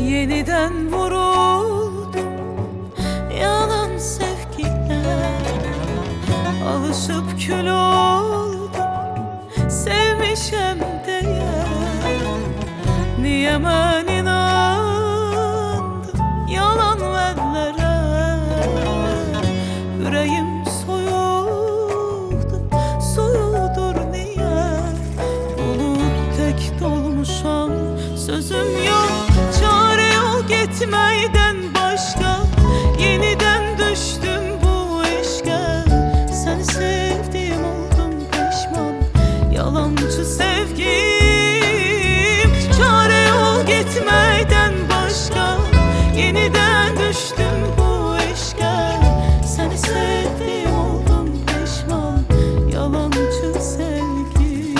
Yeniden vuruldum yalan sevgiler, alışıp kül oldum sevmişem diye. Niye ben inandım yalan vellere? Yüreğim soyuldu, soyuldur niye? Bulut tek dolmuşam, sözüm yok, çare yok gitmeyden başka. Yeniden düştüm bu işe, seni sevdiğim oldum pişman, yalancı sevgim. Çare yok gitmeyden başka, yeniden düştüm bu işe, seni sevdiğim oldum pişman, yalancı sevgim.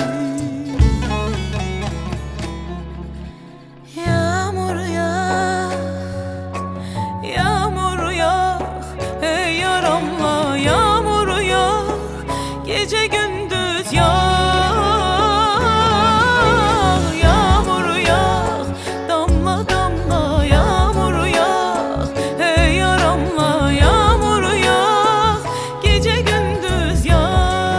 Yağmur yağ, yağmur yağ, ey yaramla yağmur yağ, gece gündüz yağ. Yağmur yağ, damla damla yağmur yağ, ey yaramla yağmur yağ, gece gündüz yağ.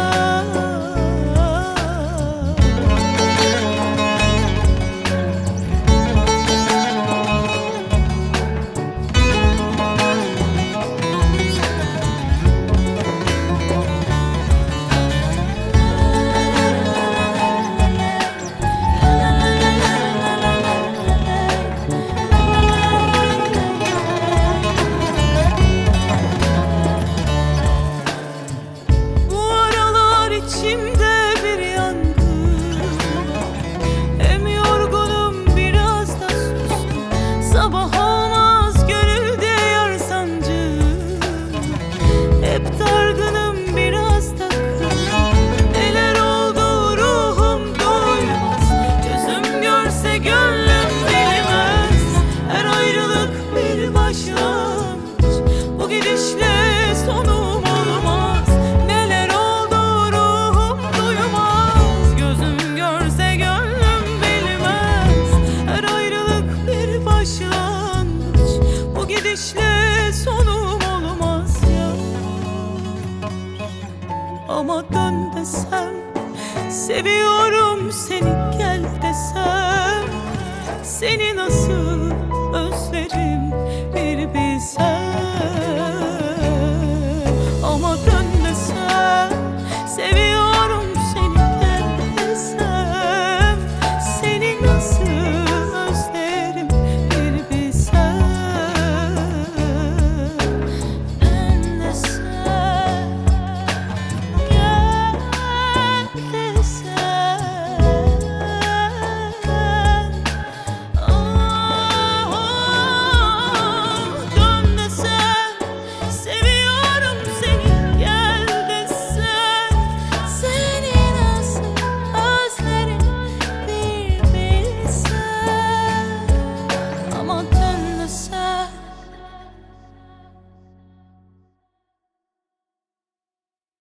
İçimde bir yangın, hem yorgunum biraz da sustum. Sabah olmaz gönülde yar sancı, hep dargınım biraz da kırgın. Neler oldu ruhum doymaz, gözüm görse gönlüm bilmez. Her ayrılık bir başlangıç, bu gidişle sonum olmaz. Bu gidişle sonum olmaz ya. Ama dön desem, seviyorum seni gel desem, seni nasıl